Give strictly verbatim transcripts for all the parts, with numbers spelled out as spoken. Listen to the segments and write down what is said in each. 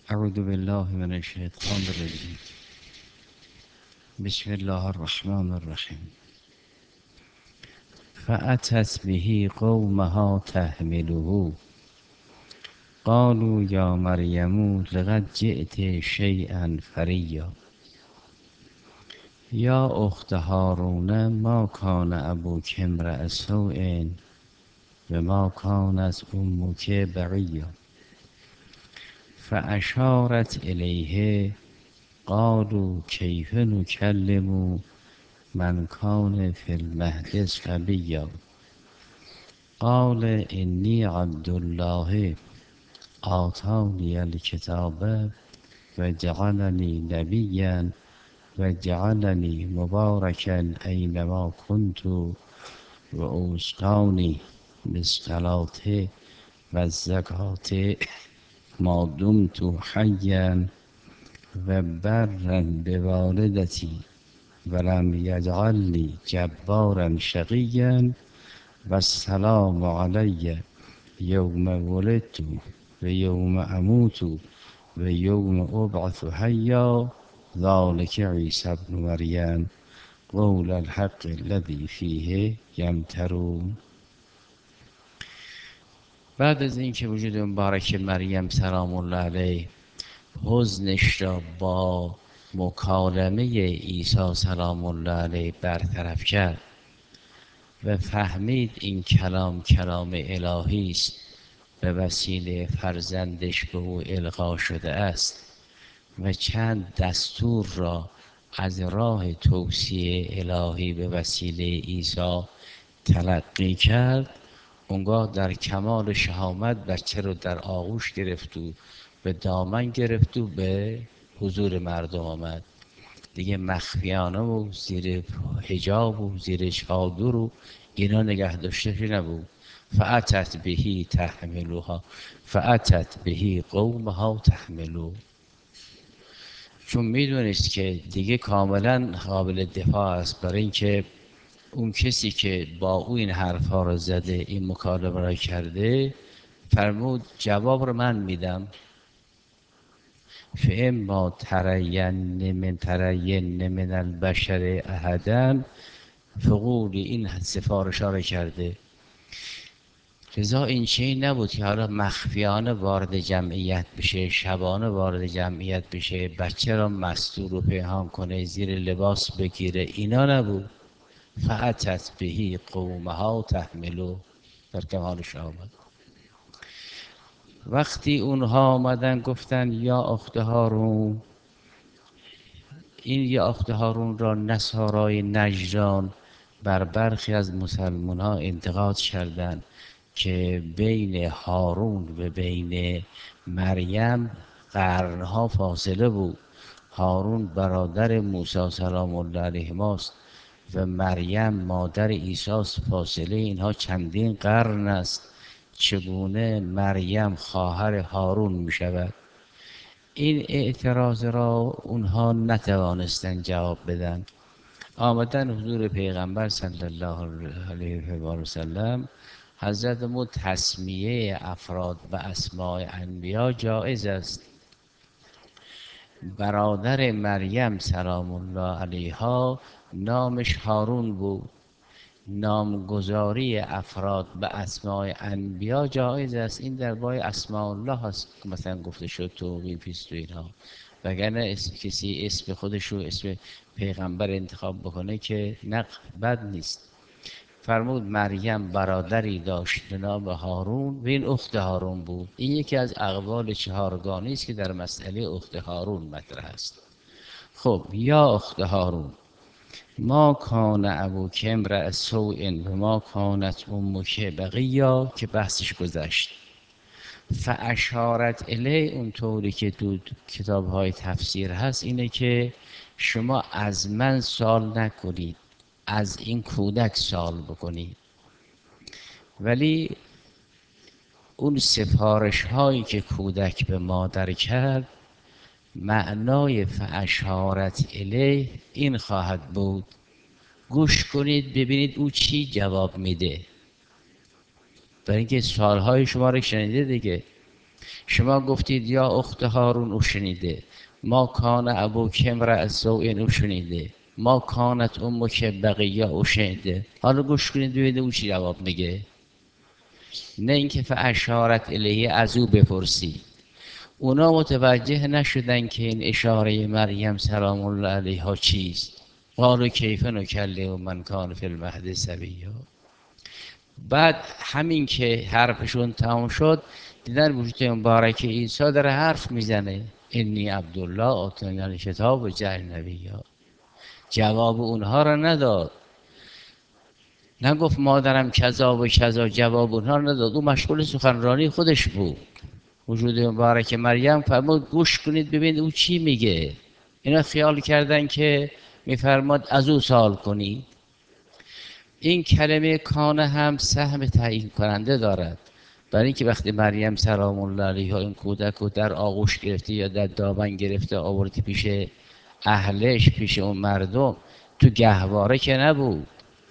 اعوذ بالله من الشیطان الرجیم. بسم الله الرحمن الرحیم. فأتت به قومها تحمله قالوا یا مریم لقد جئت شیئا فریا. یا اخت هارون ما کان ابوک امرأ سوء و ما کانت امک بغیا. فاشارت الیه قالوا کیف نکلم من کان فی المهد صبیا. قال انی عبد الله آتانی الکتاب و جعلنی نبیا و جعلنی مبارکا اینما کنت و اوصانی بالصلاة و الزکاة ما دمت حیا و برا بوالدتی ولم یجعلنی جبارا شقیا و السلام علی یوم ولدت و یوم اموت و یوم ابعث حیا ذلک عیسی ابن مریم قول الحق الذی فیه یمترون. بعد از اینکه وجود مبارک مریم سلام الله علیه حزنش را با مکالمه عیسی سلام الله علیه برطرف کرد و فهمید این کلام کلام الهی است به وسیله فرزندش به او القا شده است و چند دستور را از راه توصیه الهی به وسیله عیسی تلقی کرد. اونگاه در کمال شهامت بچه رو در آغوش گرفت و به دامن گرفت و به حضور مردم آمد. دیگه مخفیانه و زیر حجاب و زیر چادر و اینا نگه داشته نبود. فاتت بهی تحملوها فاتت بهی قومها تحملو. چون میدونست که دیگه کاملا قابل دفاع است، برای اینکه اون کسی که با او این حرفا رو زده این مکالمه را کرده فرمود جواب رو من میدم. فاما ترین من ترین من البشر احدا فقولی، این سفارش ها رو کرده. لذا این چیزی نبود که حالا مخفیانه وارد جمعیت بشه، شبانه وارد جمعیت بشه، بچه را مستور و پنهان کنه، زیر لباس بگیره، اینا نبود. فاتت بهی قومها تحملو در کمالش آمد. وقتی اونها آمدن گفتن یا اخت هارون، این یا اخت هارون را نصارای نجران بر برخی از مسلمان ها انتقاد کردند که بین هارون و بین مریم قرنها فاصله بود. هارون برادر موسی سلام الله علیه ماست و مریم مادر عیسی، فاصله اینها چندین قرن است. چگونه مریم خواهر هارون می شود؟ این اعتراض را اونها نتوانستند جواب بدن. آمدن حضور پیغمبر صلی الله علیه و سلم. حضرت مو تسمیه افراد و اسماء انبیا جایز است. برادر مریم سلام الله علیها نامش هارون بود. نامگذاری افراد به اسماء انبیا جایز است. این در باب اسماء الله هست که مثلا گفته شد توقیفی است و اینها، وگرنه اسم کسی اسم خودش رو اسم پیغمبر انتخاب بکنه که نه، بد نیست. فرمود مریم برادری داشت به نام هارون و این اخت هارون بود. این یکی از اقوال چهارگانه است که در مسئله اخت هارون مطرح است. خب یا اخت هارون ما کان ابوک امرأ سوء و ما کانت امک بغیا که بحثش گذشت. فاشارت الی، اون طوری که تو کتاب های تفسیر هست اینه که شما از من سوال نکنید، از این کودک سوال بکنید. ولی اون سفارش هایی که کودک به مادر کرد معنای فاشارت الی این خواهد بود. گوش کنید ببینید او چی جواب میده، برای اینکه سوالهای شما رو شنیده دیگه. شما گفتید یا اخت هارون، او شنیده. ما کان ابوک امرأ سوء، او شنیده. ما کانت امک بغیا، او شنیده. حالا گوش کنید ببینید او چی جواب میگه. نه اینکه فاشارت الیه، از او بپرسید. اونا متوجه نشدن که این اشاره مریم سلام الله علیها چیست. قالوا کیف نکلم من کان فی المهد صبیا. بعد همین که حرفشون تمام شد، دیدن وجود مبارک عیسی داره حرف میزنه. انی عبدالله آتانی الکتاب و جعل نبیا. جواب اونها را نداد، نگفت مادرم کذا و کذا، جواب اونها را نداد. او مشغول سخنرانی خودش بود. وجود مبارک مریم فرمود گوش کنید ببینید او چی میگه. اینا خیال کردن که میفرماد از او سوال کنید. این کلمه کان هم سهم تعیین کننده دارد، برای اینکه وقتی مریم سلام الله علیها این کودک رو در آغوش گرفته یا در دامن گرفته آورده پیش اهلش، پیش اون مردم، تو گهواره که نبود.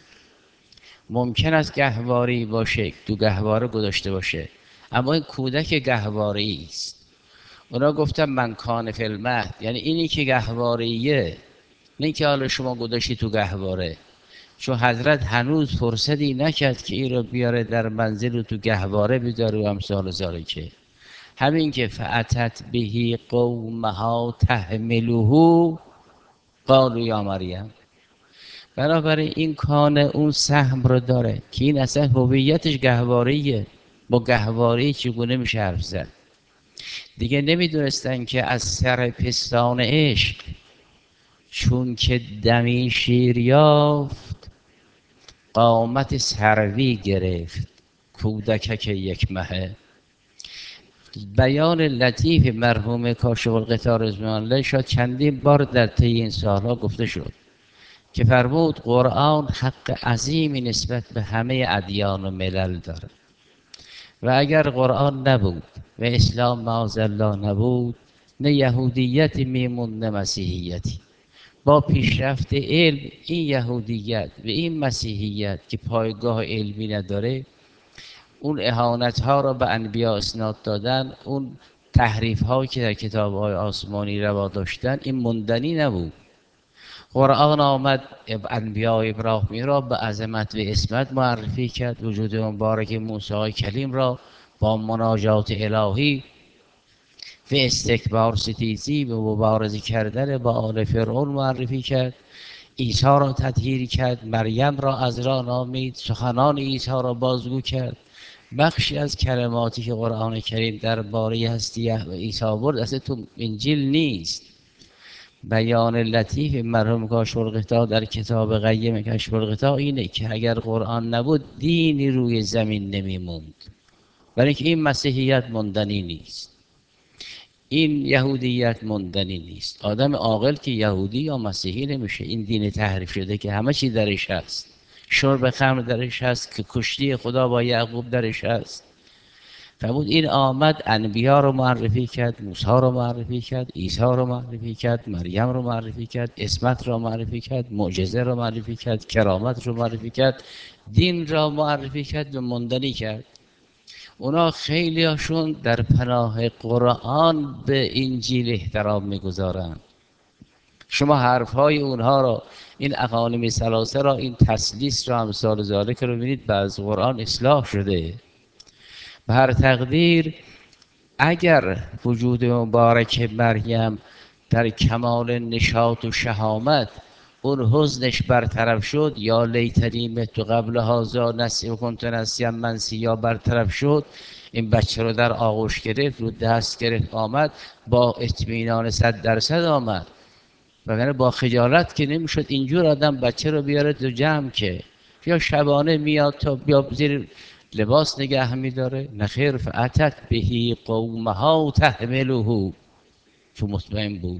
ممکن است گهواری باشه، تو گهواره گذاشته باشه، اما این کودک گهواری است. اونا گفتن من کان فی المهد، یعنی اینی که گهواریه، نه که حالا شما گذاشتی تو گهواره. چون حضرت هنوز فرصتی نکرد که این رو بیاره در منزل و تو گهواره بیداره و امثال ذالکه. همین که فاتت بهی قومها تحملوه قالوا یا مریم. بنابراین این کان اون سهم رو داره که این اصلا هویتش گهواریه. با گهواری چگونه میشه حرف زد. دیگه نمیدونستن که از سر پستان عشق چون که دمی شیر یافت، قامت سروی گرفت کودکک یک مهه. بیان لطیف مرحوم کاشف الغطا رضوان الله شاید چندین بار در طی این سالها گفته شد که فرمود قرآن حق عظیمی نسبت به همه ادیان و ملل داره و اگر قرآن نبود و اسلام معاذالله نبود، نه یهودیتی میموند نه مسیحیتی. با پیشرفت علم این یهودیت و این مسیحیت که پایگاه علمی نداره، اون اهانت ها را به انبیا اسناد دادن، اون تحریف ها که در کتاب های آسمانی روا داشتن، این مندنی نبود. قرآن آمد انبیا ابراهیمی را به عظمت و اسمت معرفی کرد، وجود مبارک موسی کلیم را با مناجات الهی و استکبار ستیزی و مبارزه کردن با آل فرعون معرفی کرد. عیسی را تطهیر کرد، مریم را از را نامید، سخنان عیسی را بازگو کرد. بخشی از کلماتی که قرآن کریم درباره هستی عیسی برد اصلا تو انجیل نیست. بیان لطیف مرحوم کاشف الغطا در کتاب قیم کشف الغطا اینه که اگر قرآن نبود دینی روی زمین نمیموند، برای اینکه این مسیحیت مندنی نیست، این یهودیت مندنی نیست. آدم عاقل که یهودی یا مسیحی نمیشه. این دین تحریف شده که همه چی درش هست، شرب خمر درش هست، که کشتی خدا با یعقوب درش هست. فرمود این آمد انبیا رو معرفی کرد، موسی رو معرفی کرد، عیسی رو معرفی کرد، مریم رو معرفی کرد، اسمت رو معرفی کرد، معجزه رو معرفی کرد، کرامت رو معرفی کرد، دین را معرفی کرد و مندنی کرد. اونا خیلی هاشون در پناه قرآن به انجیل احترام میگذارن. شما حرف های اونها را، این اقانیم ثلاثه را، این تسلیس را، امثال ذالک رو ببینید بعض قرآن اصلاح شده. به هر تقدیر اگر وجود مبارک مریم در کمال نشاط و شهامت اون حزنش برطرف شد، یا لیتنی مت قبل هذا نسی و کنت نسیا منسیا برطرف شد، این بچه رو در آغوش گرفت، رو دست گرفت، آمد با اطمینان صد درصد آمد. وگرنه با خجالت که نمیشد اینجور آدم بچه رو بیاره تو جمع، که یا شبانه میاد تا بیا زیر لباس نگه میداره. نخیر، فاتت بهی قومها تحمله، چون مطمئن بود.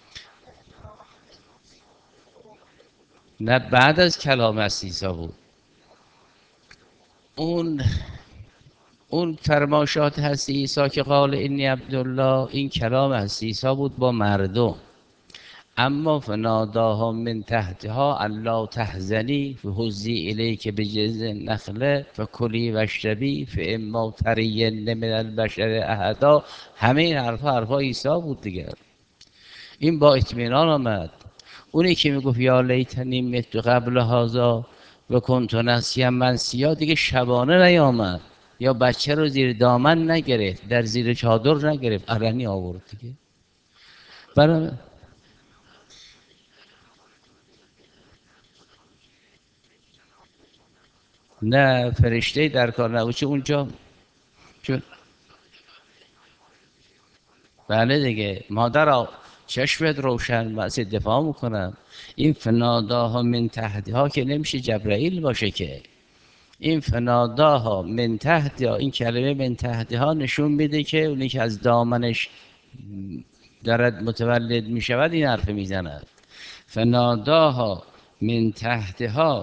نه بعد از کلام از عیسی بود. اون اون فرماشات هستی عیسی که قال انی عبدالله، این کلام هستی عیسی بود با مردم. اما فناداها من تحتها الا تحزنی فهزی الیک بجذع النخله فکلی واشربی فاما ترین من البشر احدا. همه این حرفا حرفا عیسی بود دیگه. این با اطمینان آمد. اونی که میگفت یا لیتنی مت قبل هذا و کنت نسیا منسیا دیگه شبانه نیامد، یا بچه رو زیر دامن نگرفت، در زیر چادر نگرفت، علنی آورد دیگه. برای نه فرشته در کار نبود، چون اونجا چون بله دیگه مادر چشمت روشن واسه دفاع میکنم. این فناداها من تحتها که نمیشه جبرائیل باشه که، این فناداها من تحتها، این کلمه من تحتها نشون میده که اونی که از دامنش دارد متولد میشود این حرف میزند. فناداها من تحتها،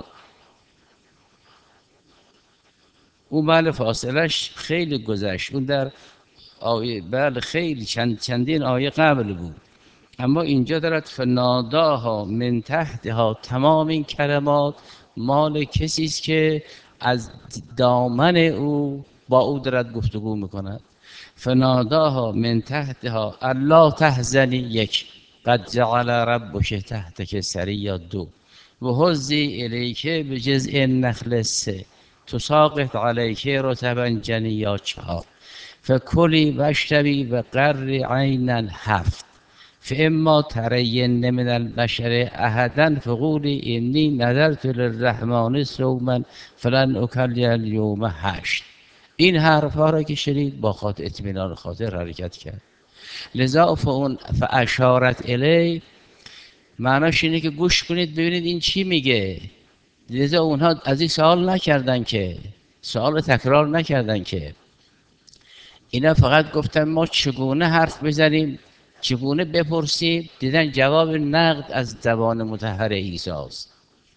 اون بله فاصلش خیلی گذشت، اون در آیه بله خیلی چند چندین آیه قبل بود. اما اینجا دارد فناداها من تحتها، تمام این کلمات مال کسی است که از دامن او با او دارد گفتگو میکند. فناداها من تحتها الا تحزنی یک، قد جعل ربک تحتک سریا دو، و هزی الیک بجذع النخل سه، تساقط علیک رطبا جنیا چهار، فکلی واشربی و قر عینا هفت، فاما ترین من البشر احدا فقولی انی نذرت للرحمن صوما فلن اکلم الیوم هشت. این حرفها را که شنید با خاطر اطمینان خاطر حرکت کرد. لذا فاون فاشارت الی، معناش اینه که گوش کنید ببینید این چی میگه. لذا اونها از این سوال نکردن که، سوال تکرار نکردن که، اینا فقط گفتن ما چگونه حرف بزنیم، چگونه بپرسیم. دیدن جواب نقد از زبان مطهر عیسی است،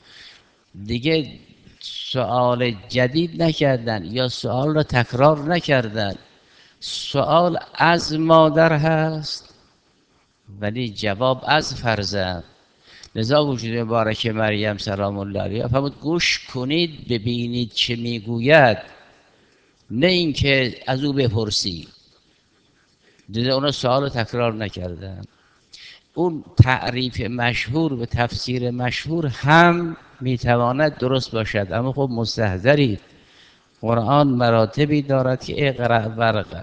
دیگه سوال جدید نکردن یا سوال را تکرار نکردن. سوال از مادر هست ولی جواب از فرزند. لذا وجود مبارک مریم سلام الله علیها فرمود گوش کنید ببینید چه میگوید، نه اینکه از او بپرسید. دیده اونا سوال تکرار نکردن. اون تعریف مشهور و تفسیر مشهور هم میتواند درست باشد، اما خب مستحضرید قرآن مراتبی دارد که اقرأ ورقه.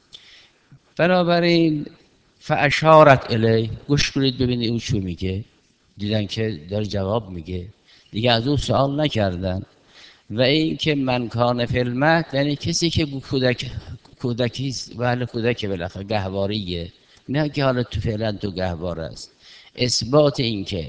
بنابراین فاشارت الی، گوش کنید ببینید او چی میگه. دیدن که داره جواب میگه، دیگه از او سوال نکردن. و این که من کان فی المهد، یعنی کسی که کودک کودکی بله کودک بالاخره گهواریه، نه که حالا تو فعلا تو گهوار است. اثبات این که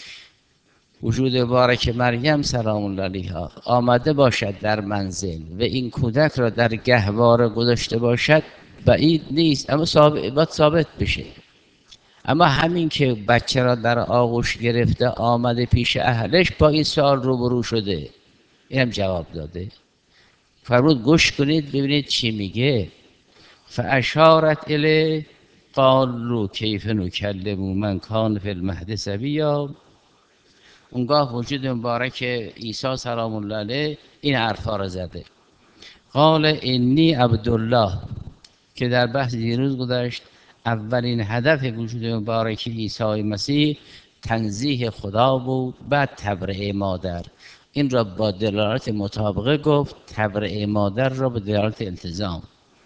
وجود مبارک مریم سلام الله علیها آمده باشد در منزل و این کودک را در گهواره گذاشته باشد بعید نیست، اما ثابت باید ثابت بشه. اما همین که بچه را در آغوش گرفته آمده پیش اهلش با این سوال روبرو شده، اینم جواب داده. فرمود گوش کنید ببینید چی میگه. فاشارت الی قالوا کیف نکلم من کان فی المهد صبیا. اونگاه وجود مبارک عیسی سلام الله علیه این حرفا را زده. قال انی عبدالله، که در بحث دیروز گذاشت اولین هدف وجود مبارک عیسی مسیح تنزیه خدا بود، بعد تبرئه مادر. این را با دلالت مطابقه گفت، تبرئه مادر را با دلالت التزام.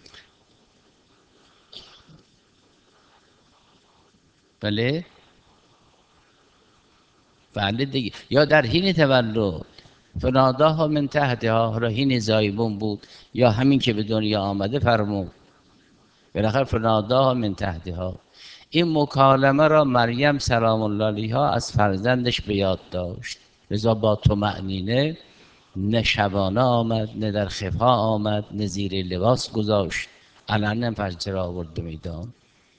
بله بله دیگه، یا در حین تولد فناداها من تحتها، حالا حین زایبون بود یا همین که به دنیا آمده فرمود بالاخره فناداها من تحتها. این مکالمه را مریم سلام الله علیها از فرزندش به یاد داشت، لذا با طمأنینه نه شبانه آمد نه در خفا آمد نه زیر لباس گذاشت، علنا فجر آورد به میدان.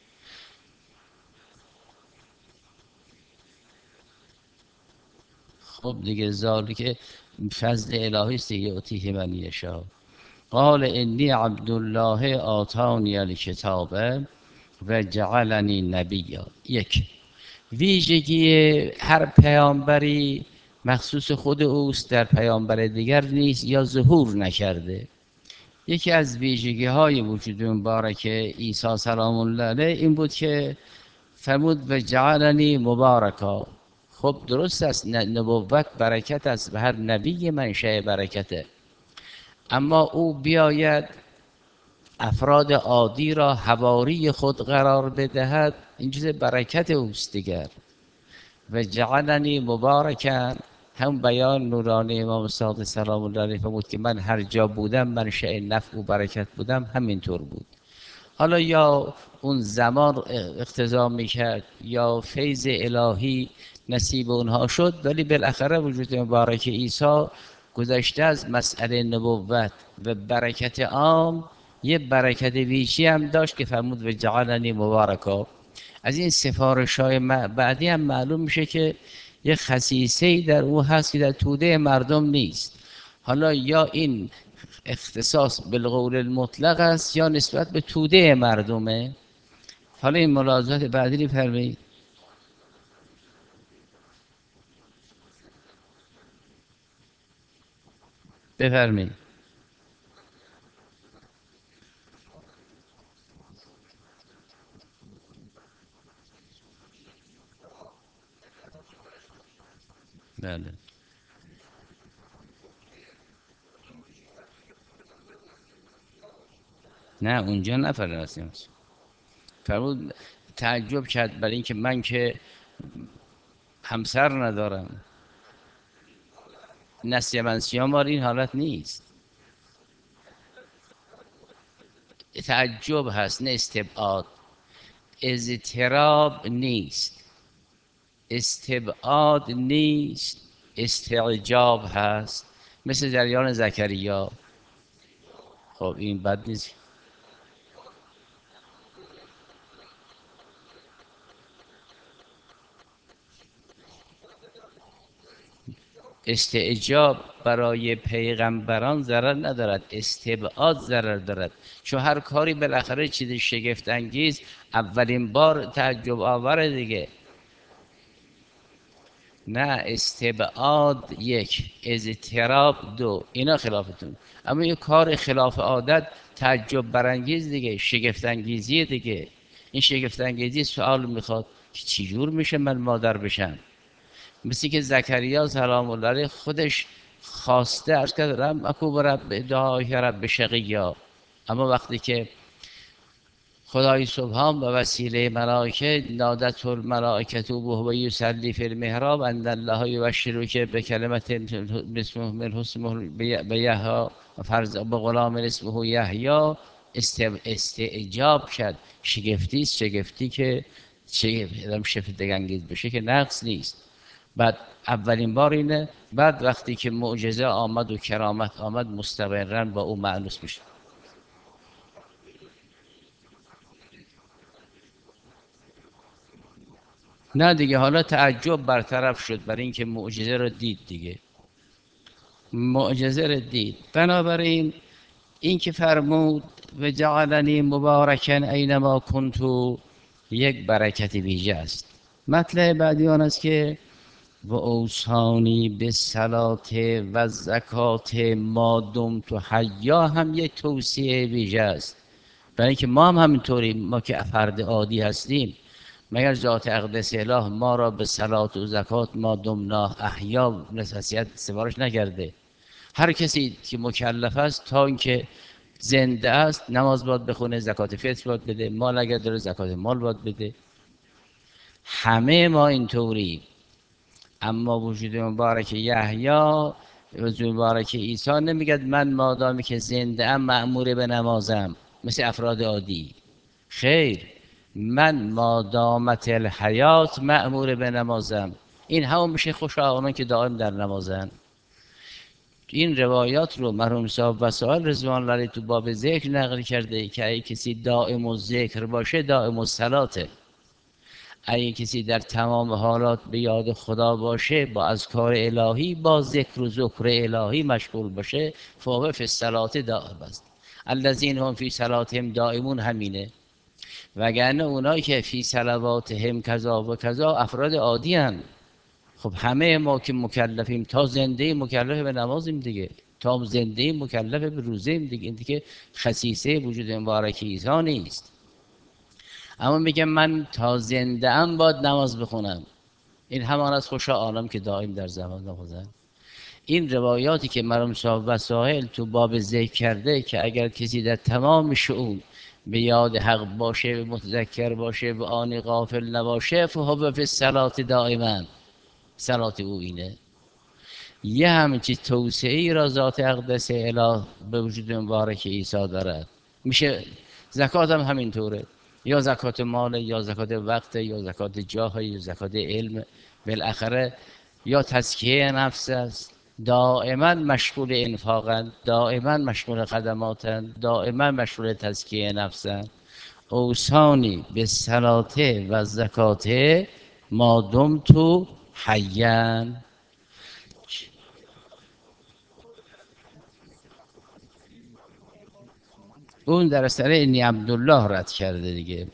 خب دیگه ذالی که فضل الهی است دیگه، اتیه من یشاء. قال انی عبدالله آتانی الکتاب و جعلنی نبیا. یک، ویژگی هر پیامبری مخصوص خود اوست، در پیامبر دیگر نیست یا ظهور نکرده. یکی از ویژگی های وجود مبارک عیسی سلام الله علیه این بود که فرمود و جعلنی مبارکا. خب درست است، نبوت برکت است و هر نبی منشأ برکته، اما او بیاید افراد عادی را حواری خود قرار بدهد، این چیز برکت اوست دیگر. و جعلنی مبارکن، هم بیان نورانی امام صادق سلام الله علیه بود که من هر جا بودم منشأ نفع و برکت بودم، همینطور بود. حالا یا اون زمان اقتضا میکرد یا فیض الهی نصیب اونها شد، ولی بالاخره وجود مبارک عیسی گذشته از مسئله نبوت و برکت عام، یه برکت ویژی هم داشت که فرمود و جعلنی مبارکا. از این سفارش های بعدی هم معلوم میشه که یه خصیصه‌ای در او هست که در توده مردم نیست. حالا یا این اختصاص بالقول المطلق است یا نسبت به توده مردمه. حالا این ملاحظات بعدی فرمایید. بفرمایید. بله. نه اونجا نفرستیم. فرمود تعجب کرد برای اینکه من که همسر ندارم. نسیه منسیان مار این حالت نیست، تعجب هست نه استبعاد. اضطراب نیست، استبعاد نیست، استعجاب هست، مثل جریان زکریا. خب این بد نیست. استعجاب برای پیغمبران ضرر ندارد، استبعاد ضرر دارد، چون هر کاری بالاخره چیز شگفت انگیز اولین بار تعجب آوره دیگه. نه استبعاد یک، اضطراب دو، اینا خلافتون. اما یه کار خلاف عادت تعجب برانگیز دیگه، شگفت انگیزی دیگه. این شگفت انگیزی سوال میخواد که چجور میشه من مادر بشم. مثل که زکریا سلام الله علیه خودش خواسته ارز کرد رم اکو رب دعای رب شقیا، اما وقتی که خدای سبحان به وسیله ملائکه نادت الملائکه و هو یصلی فی المحراب ان الله یبشرک بکلمت اسمه من اسمه بیها فرض به غلام اسمه یحیی. استعجاب شد، شگفتی است، شگفتی که شگفت انگیز بشه که نقص نیست. بعد اولین بار اینه، بعد وقتی که معجزه آمد و کرامت آمد مستقرا با او معنوس میشه. نه دیگه، حالا تعجب برطرف شد برای اینکه معجزه رو دید دیگه، معجزه رو دید. بنابراین این که فرمود و جعلنی مبارکن اینما کنتو، یک برکت ویژه است. مطلب بعدی آن است که و اوصانی به صلات و زکات ما دمت حیا، هم یک توصیه ویژه است. برای اینکه ما هم همینطوریم، ما که فرد عادی هستیم، مگر ذات اقدس اله ما را به صلات و زکات ما دمنا احیا نصیحت سفارش نکرده. هر کسی که مکلف است تا اینکه زنده است نماز باید بخونه، زکات فطر باید بده، مال اگر داره زکات مال باید بده. همه ما اینطوری. اما وجود مبارک یحیی، وجود مبارک عیسی نمیگد من مادامی که زنده ام مأمور به نمازم مثل افراد عادی. خیر، من مادامت الحیات مأمور به نمازم. این همون میشه خوشا آنان که دائم در نمازن. این روایات رو مرحوم صاحب وسائل رضوان الله علیه تو باب ذکر نقل کرده که اگه کسی دائم و ذکر باشه دائم و صلاته. اگه کسی در تمام حالات به یاد خدا باشه، با اذکار الهی، با ذکر و ذکر الهی مشغول باشه، فهو فی الصلاة دائم است. الذین هم فی صلاتهم دائمون همینه. وگرنه اونایی که فی صلواتهم کذا و کذا افراد عادی هن. خب همه ما که مکلفیم، تا زنده مکلف به نمازیم دیگه، تا زنده مکلف به روزیم دیگه، این دیگه خصیصه وجود مبارک عیسی نیست. اما میگم من تا زنده ام باید نماز بخونم. این همان از خوشا عالم که دائم در زمان نمازن. این روایاتی که مرحوم صاحب وسائل تو باب ذکر کرده که اگر کسی در تمام شؤون به یاد حق باشه، به متذکر باشه، به آن غافل نباشه، فهو فی الصلاة دائما. صلات او اینه. یه همچی توسعه ای را ذات اقدس اله به وجود مبارک عیسی دارد. میشه زکات هم همینطوره، یا زکات مال، یا زکات وقت، یا زکات جاه، یا زکات علم. بالاخره یا تزکیه نفس است، دائما مشغول انفاقن، دائما مشغول خدماتن، دائما مشغول تزکیه نفسن. اوسانی به صلاته و زکاته ما دمت حیا. اون در اثر انی عبدالله رد کرده دیگه.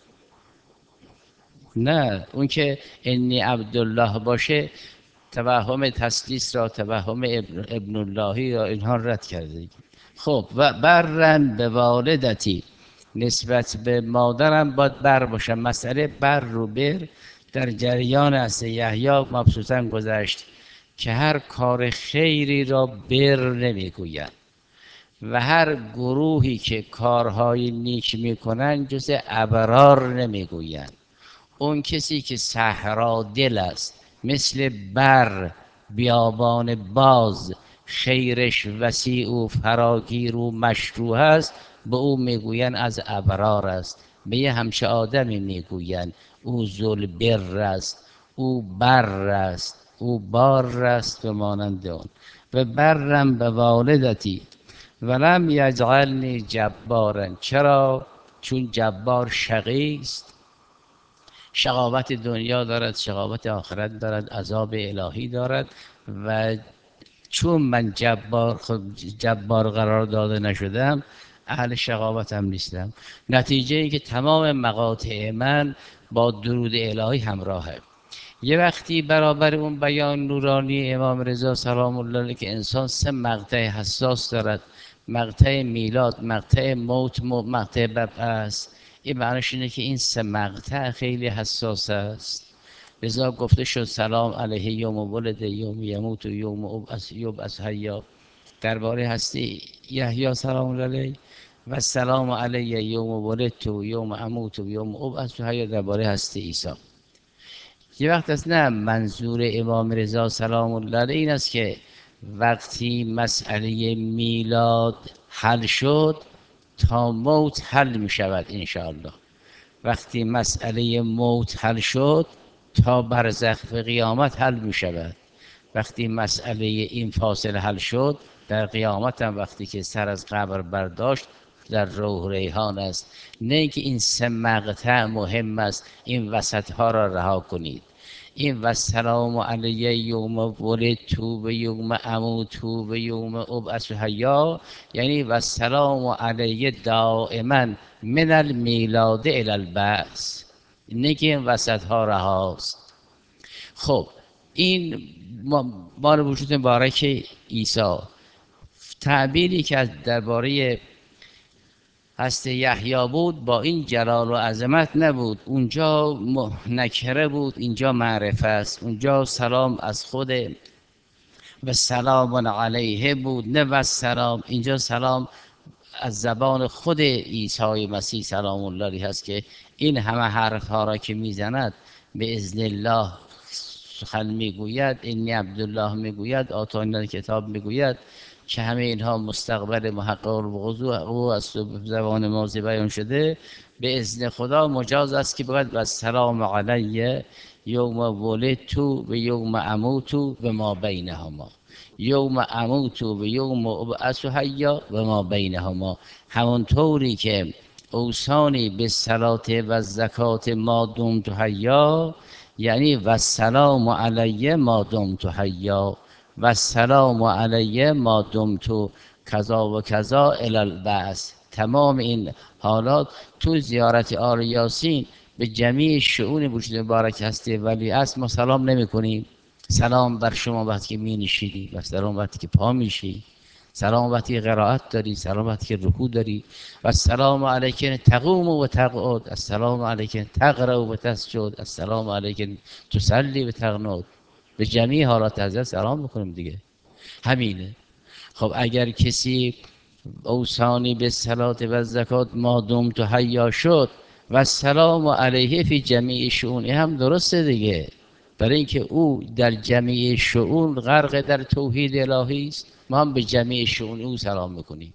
نه، اون که انی عبدالله باشه توهم تسلیس را، توهم ابن, ابن اللهی را، اینها رد کرده دیگه. خب و برن به والدتی، نسبت به مادرم باید بر باشم. مسئله بر رو بر در جریان است یحیی مبسوطا گذشت که هر کار خیری را بر نمیگویند و هر گروهی که کارهای نیک میکنن جز ابرار نمیگویند. اون کسی که صحرا دل است، مثل بر بیابان باز، خیرش وسیع و فراگیر و مشروع است، به او میگویند از ابرار است. به یه همچه آدمی میگویند او ذوالبر است، او بر است، او بار است و مانند اون. و برم به والدتی ولم یجعلنی جبارا. چرا؟ چون جبار شقی است، شقاوت دنیا دارد، شقاوت آخرت دارد، عذاب الهی دارد. و چون من جبار خود جبار قرار داده نشدم، اهل شقاوت هم نیستم. نتیجه ای که تمام مقاطع من با درود الهی همراهه. یه وقتی برابر اون بیان نورانی امام رضا سلام الله علیه که انسان سه مقطع حساس دارد: مقطع میلاد، مقطع موت، مقطع بعث. این معنیش اینه که این سه مقطع خیلی حساس است. لذا گفته شد سلام علیه یوم ولد، یوم یموت و یوم یبعث حیا. درباره هستی یحیی سلام الله علیه و سلام علیه یوم ولدت و یوم اموت و یوم ابعث حیا درباره هستی عیسی. یه وقت است نه، منظور امام رضا سلام الله علیه این است که وقتی مسئله میلاد حل شد تا موت حل می شود انشاءالله. وقتی مسئله موت حل شد تا برزخ و قیامت حل می شود. وقتی مسئله این فاصله حل شد در قیامت هم وقتی که سر از قبر برداشت در روح ریحان است. نه اینکه این سه مقطع مهم است، این وسط ها را رها کنید. این و سلام علیه یوم ولدت و یوم اموت و یوم ابعث حیا، یعنی و سلام علیه دائما من المیلاد الی البعث. نه که این وسط ها رهاست. خب این مال وجود مبارک عیسی. تعبیری که درباره هست یحیی بود با این جلال و عظمت نبود. اونجا نکره بود، اینجا معرفه است. اونجا سلام از خود و سلام علیه بود، نه و سلام. اینجا سلام از زبان خود عیسی مسیح سلام الله علیه هست که این همه حرف ها را که میزند به اذن الله سخن میگوید، انی عبدالله میگوید، آتانی کتاب میگوید که همه اینها مستقبل محقق الوضوح است و زبان ماضی بیان شده. به اذن خدا مجاز است که بگوید و سلام علیه یوم ولدت و یوم اموت و ما بینهما، یوم اموت و یوم ابعث حیا و ما بینهما. همونطوری که اوصانی به صلات و زکات ما دمت حیا، یعنی و سلام علیه ما دمت حیا و سلام علیه ما دمت کذا و کذا الی البعث. تمام این حالا تو زیارت آل یاسین به جمیع شئون وجود مبارک هستی ولی اصل ما سلام نمی کنیم. سلام بر شما وقتی که می نشینی و سلام وقتی که پا میشی، سلام وقتی که قرائت داری، سلام وقتی که رکوع داری، و السلام علیک تقوم و تقعد، السلام علیک تقرأ و تسجد، السلام علیک تصلی و تقنط. به جمیع حالات حضرت سلام بکنیم دیگه. همینه. خب اگر کسی اوصانی به صلات و زکات ما دمت حیا شد و السلام علیه فی جمیع شئون، هم درسته دیگه، برای اینکه او در جمیع شئون غرق در توحید الهی است، ما هم به جمیع شئون او سلام میکنیم.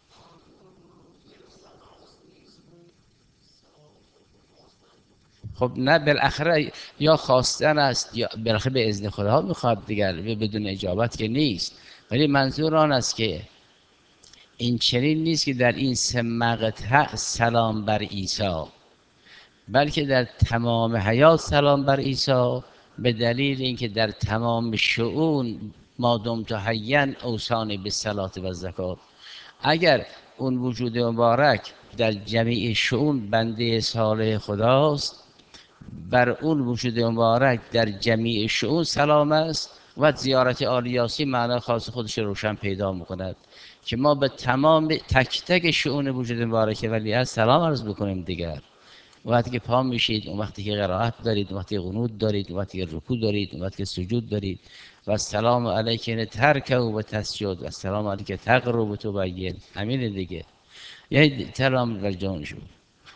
خب نه بالاخره یا خواستن است یا بالاخره به اذن خدا میخواد دیگر، بدون اجابت که نیست. ولی منظور آن است که این چنین نیست که در این سه مقطع سلام بر عیسی، بلکه در تمام حیات سلام بر عیسی، به دلیل اینکه در تمام شئون ما دمت حیا اوصانی به صلات و زکات. اگر اون وجود مبارک در جمیع شئون بنده صالح خداست، بر اون وجود مبارک در جمیع شئون سلام است و زیارت آل یاسین معنای خاص خودش روشن پیدا میکند که ما به تمام تک تک شئون وجود مبارک ولی از سلام عرض بکنیم دیگر. وقتی که پا میشید، اون وقتی که قرائت دارید، اون وقتی که قنوت دارید، اون وقتی که رکوع دارید، اون وقتی که سجود دارید، و السلام علیک ترکع و تسجد، و السلام علیک تقرأ و تبین. همین دیگه، یعنی سلام بر جان شما.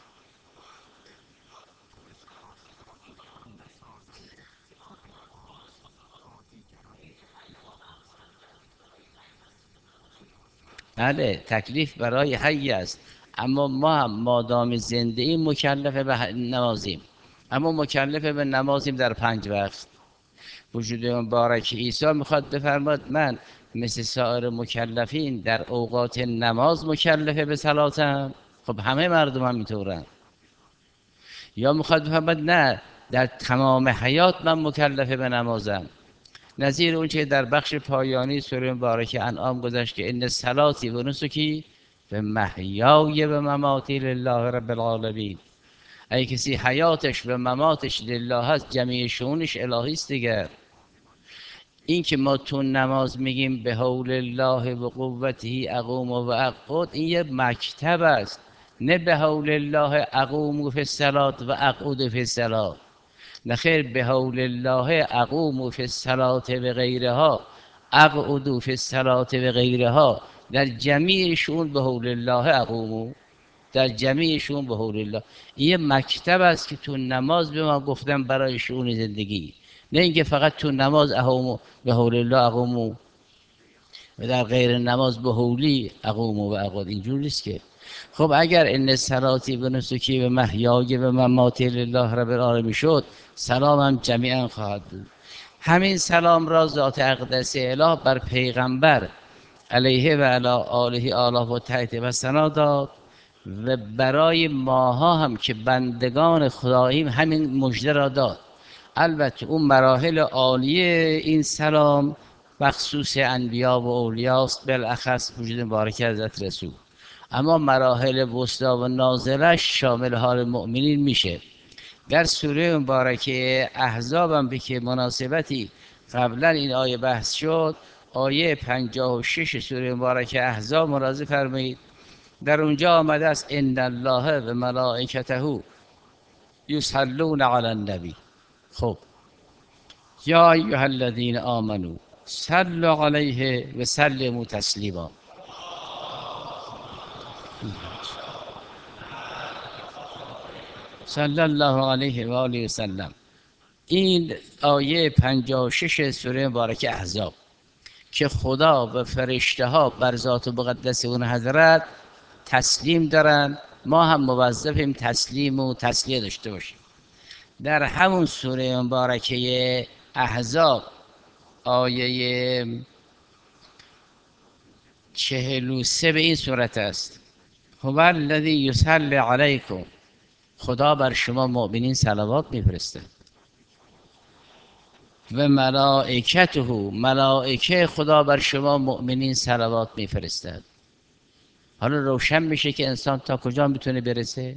بله، تکلیف برای حی است، اما ما هم مادام زنده ایم مکلف به نمازیم، اما مکلف به نمازیم در پنج وقت. وجود مبارک عیسی میخواد بفرماد من مثل سایر مکلفین در اوقات نماز مکلفه به صلاتم. خب همه مردم هم اینطورن. یا میخواد بفرماد نه، در تمام حیات من مکلفه به نمازم. نظیر اون که در بخش پایانی سوره مبارکه انعام گذشت که ان صلاتی و نسکی به محیای و مماتی لله رب العالمین. اگه کسی حیاتش و مماتش لله هست، جمیع شئونش الهی است دیگر. این که ما تو نماز میگیم به حول الله و قوته اقوم و اقعد، این یه مکتب است، نه به حول الله اقوم فی الصلات و اقعد فی الصلات. نخیر، به حول الله اقوم فی الصلات و غیرها، اقعد فی الصلات و غیرها. در جمیع شؤون به حول الله اقوم، در جمیع شؤون به حول الله. این یه مکتب است که تو نماز به ما گفتن برای شؤون زندگی، نه اینکه فقط تو نماز اقوم به حول الله اقوم و در غیر نماز به حولی اقوم و اقعد. اینجور نیست که. خب اگر ان صلاتی و نسکی و محیای و مماتی لله رب العالمین شد، سلام هم جمیعا خواهد بود. همین سلام را ذات اقدس اله بر پیغمبر علیه و علی آله آله و تحت و ثنا داد، و برای ماها هم که بندگان خداییم همین مژده را داد. البته اون مراحل عالیه این سلام مخصوص انبیا و اولیاست، بالاخص وجود مبارک حضرت رسول، اما مراحل وسطا و نازلش شامل حال مؤمنین میشه. در سوره مبارکه احزاب هم به که مناسبتی قبلا این آیه بحث شد، آیه پنجاه و شش سوره مبارکه احزاب مراجعه فرمایید. در اونجا آمده است ان الله و ملائکته یصلون علی النبی. خب یا ایها الذین آمنو صلوا علیه و سلموا تسلیما. صلی الله علیه و آله و سلم. این آیه پنجاه و شش سوره مبارکه احزاب که خدا و فرشته ها بر ذات مقدس اون حضرت تسلیم دارن، ما هم موظفیم تسلیم و تسلیه داشته باشیم. در همون سوره مبارکه احزاب آیه چهل و سه به این صورت است: هو الذی یصلی علیکم، خدا بر شما مؤمنین صلوات میفرسته، و ملائکته، ملائکه خدا بر شما مؤمنین صلوات میفرستد. حالا روشن میشه که انسان تا کجا میتونه برسه.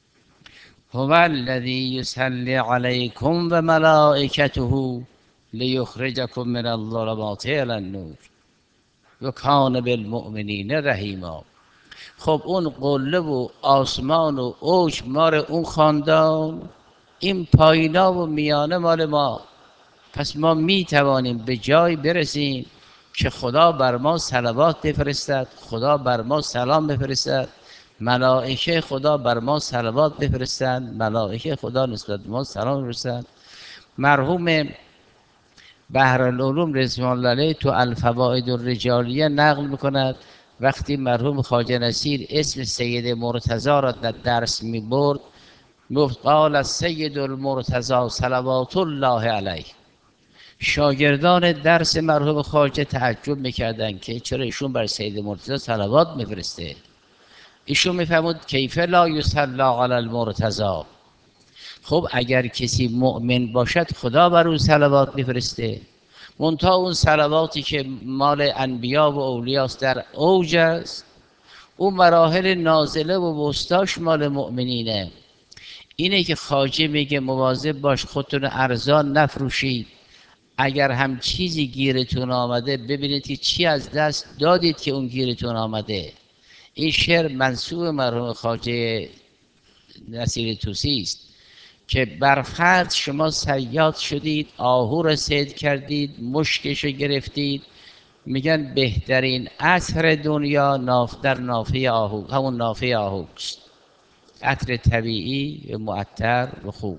هو الذی یصلی علیکم و ملائکته لیخرجکم من الظلمات الی النور و کان بالمؤمنین رحیما. خب اون قله و آسمان و اوج مال اون خاندان، این پایینا و میانه مال ما. پس ما می توانیم به جای برسیم که خدا بر ما صلوات بفرستد، خدا بر ما سلام بفرستد، ملائکه خدا بر ما صلوات بفرستند، ملائکه خدا نسبت به ما سلام بفرستند. مرحوم بحرالعلوم رضوان الله علیه تو الفوائد الرجالیه نقل میکند وقتی مرحوم خواجه نصیر اسم سید مرتضی را در درس میبرد، گفت قال السید المرتضی صلوات الله علیه. شاگردان درس مرحوم خواجه تعجب میکردن که چرا ایشون بر سید مرتضی صلوات میفرسته. ایشون میفهمود کیف لا یصلی علی المرتضی. خب اگر کسی مؤمن باشد خدا بر اون صلوات میفرسته، منتها اون صلواتی که مال انبیا و اولیاست در اوج است، اون مراحل نازله و وسطاش مال مؤمنینه. اینه که خواجه میگه مواظب باش خودتون ارزان نفروشید، اگر هم چیزی گیرتون آمده ببینید که چی از دست دادید که اون گیرتون آمده. این شعر منسوب مرحوم خواجه نصیر طوسی است که بر فرض شما صیاد شدید، آهو را صید کردید، مشکش رو گرفتید، میگن بهترین عطر دنیا ناف در نافه آهو، همون نافه آهوست، عطر طبیعی و معطر و خوب.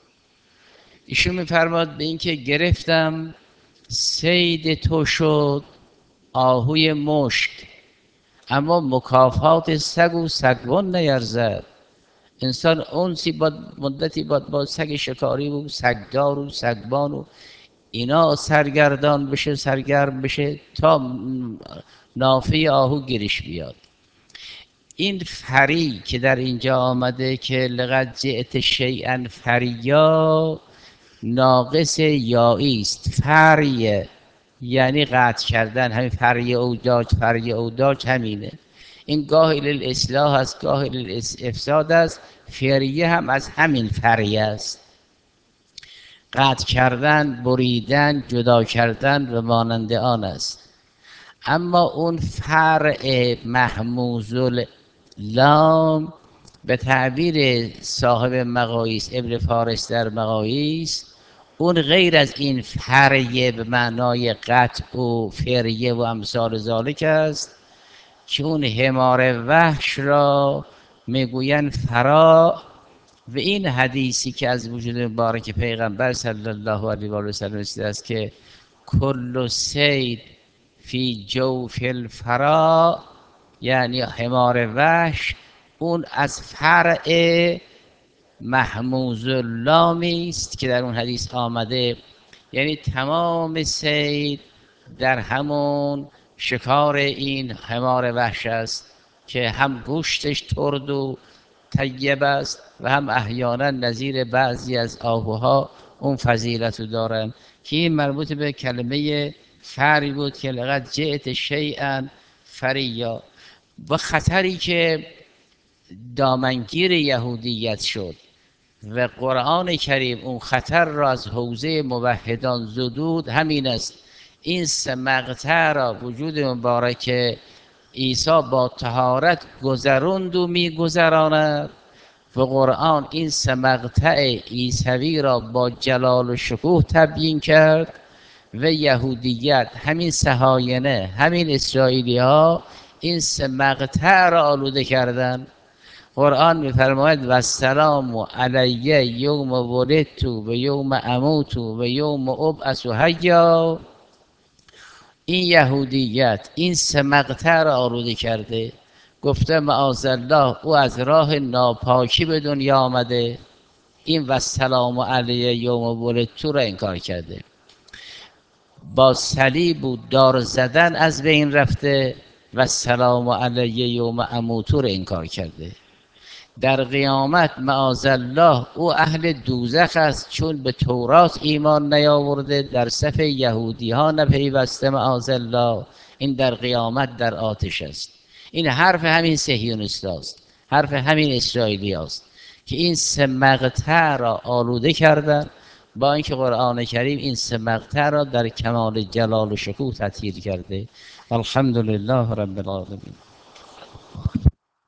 ایشون میفرماد به این که گرفتم صید تو شد آهوی مشک، اما مکافات سگ و سگبان نیرزد. انسان اونسی باد مدتی باد با سگ شکاری و سگدار و سگبان و اینا سرگردان بشه، سرگرم بشه تا نافه آهو گیرش بیاد. این فری که در اینجا آمده که لقد جئت شیئا فریا، ناقص یایی است. فریه یعنی قطع کردن، همین فری اوداج، فری اوداج همینه. این گاه الاصلاح است، گاه الافساد است. فریه هم از همین فریه است، قطع کردن، بریدن، جدا کردن و مانند آن است. اما اون فرع محموز اللام به تعبیر صاحب مقاییس ابن فارس در مقاییس، اون غیر از این فریه به معنای قطع و فریه و امثال ذالک است که اون حمار وحش را میگوین فرا. و این حدیثی که از وجود مبارک پیغمبر صلی الله علیه و سلم رسیده است که کل سید فی جوف الفرا، یعنی حمار وحش، اون از فرع محموز اللامی است که در اون حدیث آمده، یعنی تمام سید در همون شکار این حمار وحش است که هم گوشتش ترد و طیب است و هم احیانا نظیر بعضی از آهوها اون فضیلت رو دارن که این مربوط به کلمه فری بود که لقد جئت شیئا فریا. و خطری که دامنگیر یهودیت شد و قرآن کریم اون خطر را از حوزه موحدان زدود همین است. این سه مقطع را وجود مبارک عیسی با طهارت گذروند و می گذراند و قرآن این سه مقطع عیسوی را با جلال و شکوه تبیین کرد و یهودیت، همین صهاینه، همین اسرائیلی ها این سه مقطع را آلوده کردند. قرآن میفرماید و السلام علی یوم ولدت و یوم اموت و یوم ابعث حیا. این یهودیت این سه مقطع را آلوده کرده، گفته معاذالله او از راه ناپاکی به دنیا آمده. این و السلام علی یوم ولدت را انکار کرده، با صلیب و دار زدن از بین رفته و السلام علی یوم اموت را انکار کرده. در قیامت معاذالله او اهل دوزخ است چون به تورات ایمان نیاورده، در صف یهودی ها نپیوسته معاذالله، این در قیامت در آتش است. این حرف همین صهیونیست است، حرف همین اسرائیلی است که این سه مقطع را آلوده کردن، با اینکه قرآن کریم این سه مقطع را در کمال جلال و شکوه تطهیر کرده. الحمدلله رب العالمین.